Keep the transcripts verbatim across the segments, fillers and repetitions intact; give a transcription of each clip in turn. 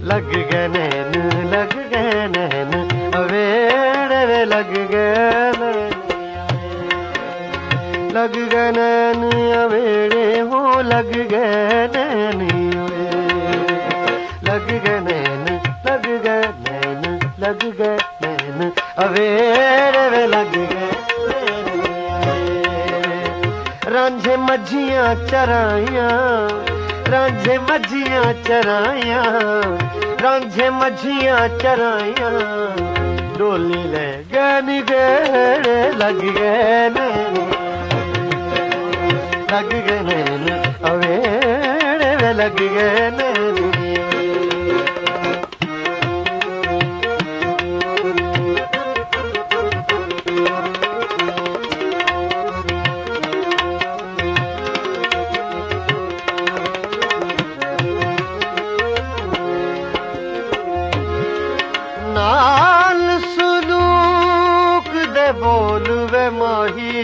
लग गए नैन लग गए नैन अवेड़े वे लग गए नैन लग गए नैन अवेड़े हो लग गए नैन लग गए नैन लग गए नैन लग गए नैन अवेड़े वे लग गए रांझे मझियां चराइयां रांझे मझियां चराइयां रांझे मझियां चराइयां डोली ले गए निगेड़े लग गए नैन लग गए नैन अवेड़े वे लग गए नैन नाल सलूक दे बोल वे माही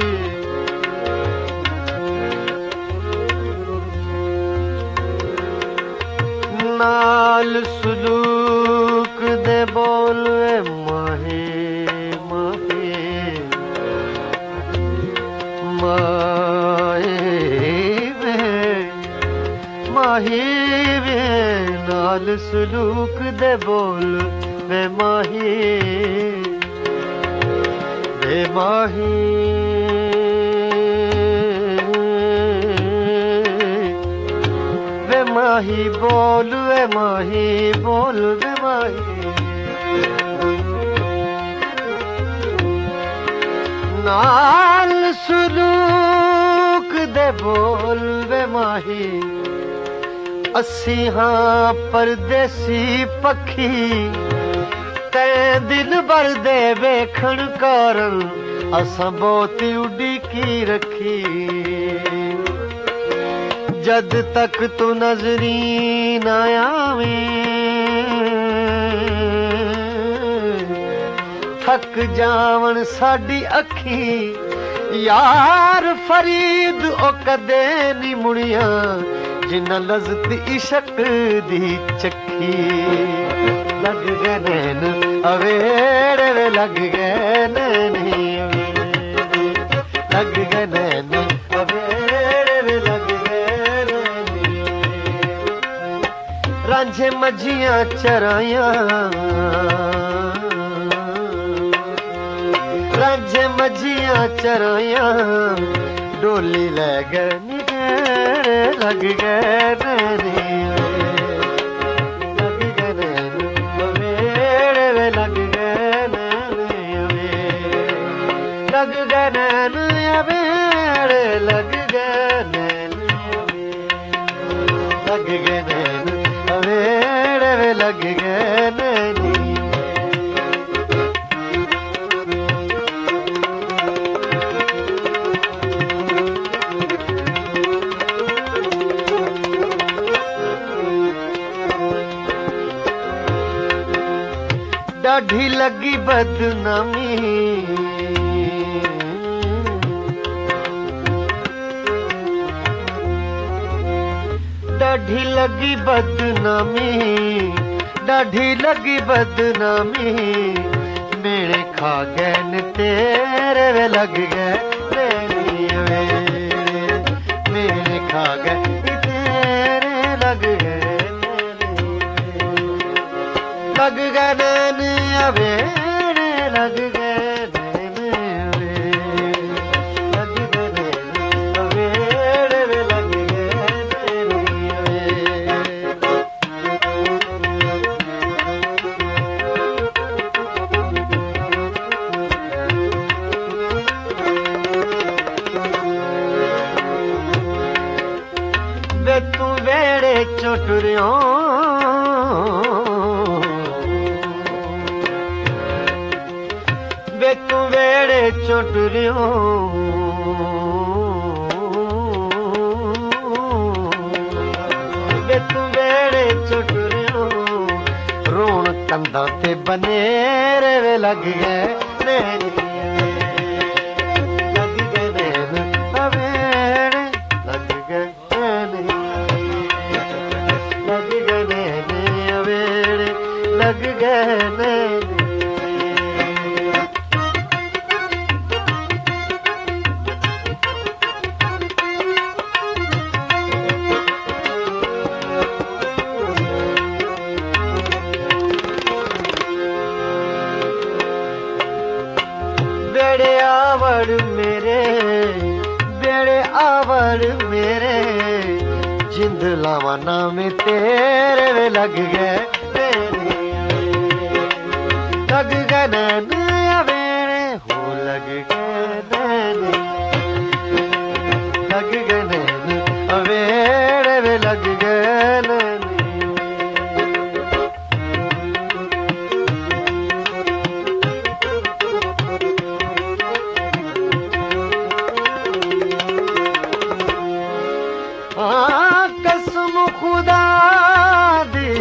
नाल सलूक दे बोल वे माही माही माही वे माही वे नाल सलूक दे बोल वे माही वे माही वे माही बोल वे माही बोल वे माही नाल सलूक दे बोल वे माही असी हाँ परदेसी पखी ते दिल भर दे वेखण कारण असां बहुत उड़ीकी रखी जद तक तू नजरी न आवी थक जावन साडी अखी यार फरीद ओ कदे नी मुड़िया जिन्ना लज़त इश्क दी चखी लग गए नैन अवेड़े वे लग गए नैन लग गए नैन अवेड़े वे लग गए नैन रांझे मझियां चराइयां रांझे मझियां चराइयां डोली ले गए निगेड़े लग गए नैन लग गए नैन अवेड़े लग गए नैन लग गए नैन अवेड़े वे लग गए नैन डाढ़ी लगी बदनामी डाढ़ी लगी बदनामी डाढ़ी लगी बदनामी मेरे खा गए न तेरे वे लग गए मेरे खा गए तेरे लग गए लग गए नैन अवेड़े लग गए नैन लग गए नैन अवेड़े वे लग गए वे तू वेड़े चोटुरियों वे तू वेड़े चोटुरियों वे तू वेड़े चोटुरियों रोण कंधा ते बनेरे वे लग गए नैन लग गए नैन अवेड़े लग गए नैन लग गए नैन अवेड़े गए नैन। बेड़े आवड़ मेरे बेड़े आवड़ मेरे जिंद लावा नाम तेरे वे लग गए लग गए नैन अवेरे हो लग गए नैन लग गए नैन अवेरे वे लग गए नैन। कसम खुदा दी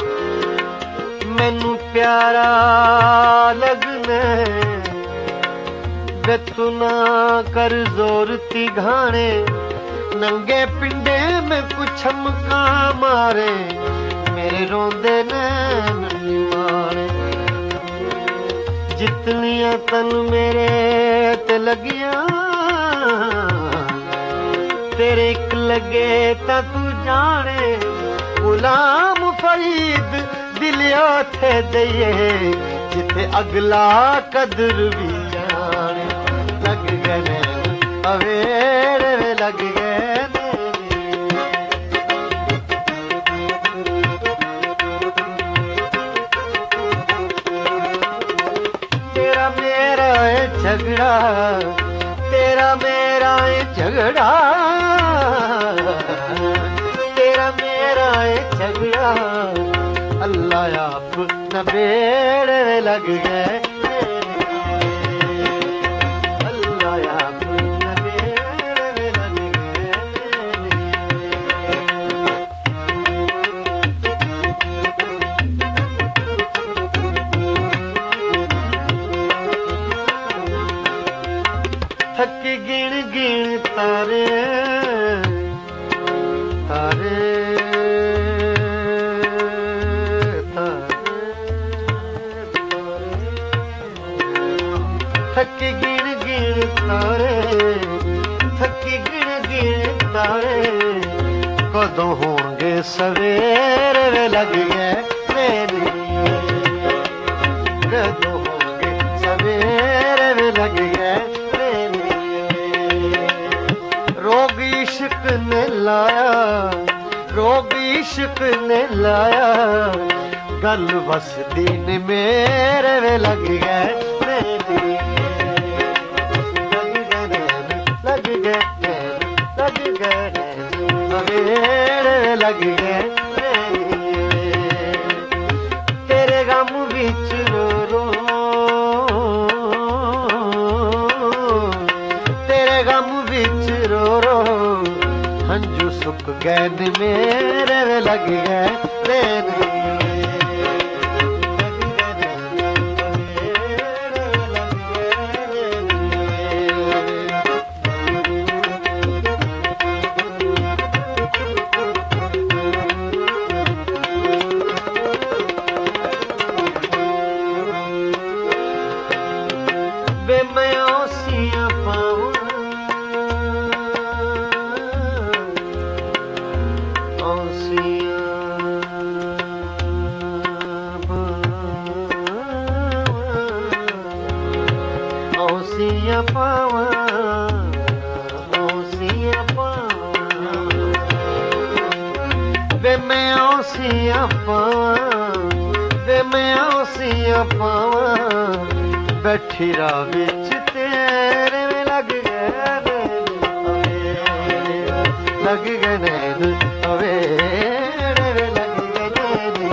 मैनू प्यारा लगने वे तू ना कर जोर ती घाने नंगे पिंडे में कुछ मका मारे मेरे रोंदे नैन मारे जितनियां तन मेरे ते लगियां तेरे एक लगे ता तू जाने गुलाम फरीद दिलिया थे दइए जिथे अगला कदर भी जाने लग गए नैन अवेरे लग गए तेरा मेरा है झगड़ा तेरा मेरा है झगड़ा तेरा मेरा है झगड़ा अल्लाह आप न बेड़े लग गए अल्लाह आप न बेड़े लग थक गिण गिण तारे तारे थक गिण गिण तारे थक गिण गिण तारे कदों होंगे सवेरे वे लग गए मेरे कदों होंगे सवेरे वे लग गए रोग इश्क ने लाया रोग इश्क ने लाया गल बस दिन मेरे वे लग गए लग गए लग गए मेरे लग गए तेरे गम बिच रो रो तेरे गम बिच रो रो हंजू सुख गए मेरे वे लग गए वे मैं औसियां पाऊं औसियां पावा औसियां पावा वे मैं औसियां पावा वे मैं औसियां पावा बैठी राह विच तेरे में लग गए लग गए नैन अवेरे लग गए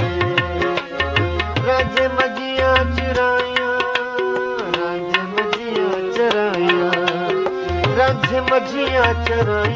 राजे मजियां चुराइयां राजे मजियां चराइयां राजे मजियां चराइयां